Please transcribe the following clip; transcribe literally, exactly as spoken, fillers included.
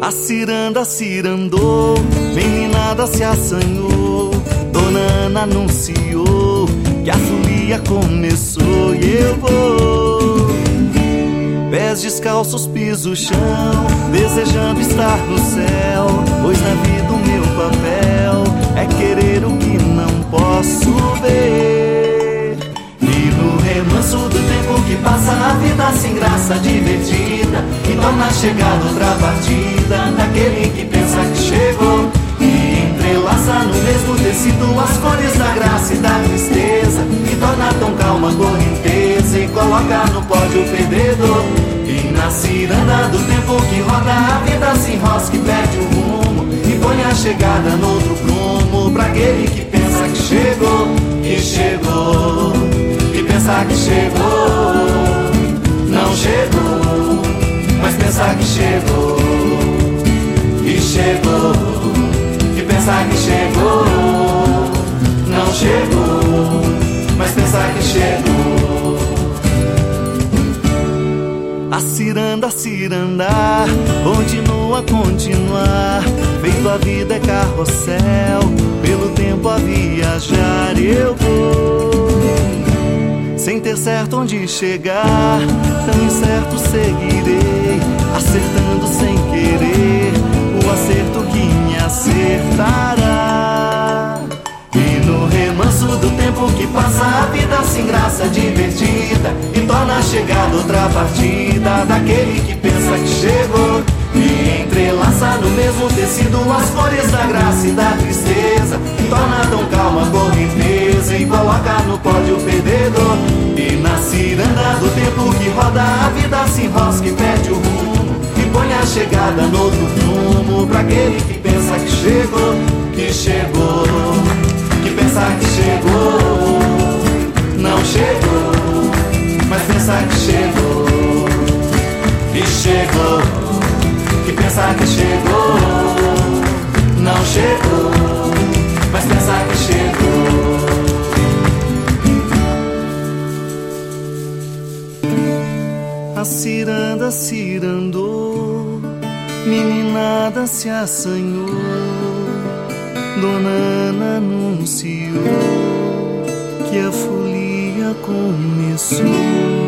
A ciranda cirandou, meninada se assanhou, Dona Ana anunciou que a folia começou. E eu vou, pés descalços, piso o chão, desejando estar no céu, pois na vida o meu papel é querer o que não posso ver. E no remanso do tempo que passa, a vida sem graça divertida, e torna chegada outra partida daquele que pensa que chegou, e entrelaça no mesmo tecido as cores da graça e da tristeza, e torna tão calma a correnteza e coloca no pódio o perdedor. E na ciranda do tempo que roda, a vida se enrosca e perde o rumo, e põe a chegada no outro prumo pra aquele que pensa que chegou, que chegou, que pensa que chegou, não chegou, mas pensa que chegou, que chegou, que pensa que chegou, não chegou, mas pensa que chegou. A ciranda, cirandar, continua a continuar, feito a vida é carrossel, pelo tempo a viajar. Eu vou, sem ter certo onde chegar, tão incerto seguirei, acertando sem querer, o acerto que me acertará. E no remanso do tempo que passa, a vida sem graça divertida, e torna a chegada outra partida daquele que pensa que chegou, e entrelaça no mesmo tecido as cores da graça e da tristeza, e torna tão calma a correnteza e coloca no pódio o perdedor. E na ciranda do tempo que roda, a vida se enrosca e perde o rumo, e põe a chegada no outro prumo pra aquele que pensa que chegou, que chegou, que pensa que chegou, não chegou, mas pensa que chegou, que chegou, que pensa que chegou, não chegou, mas pensa que chegou. A ciranda cirandou, meninada se assanhou, Dona Ana anunciou que a folia começou.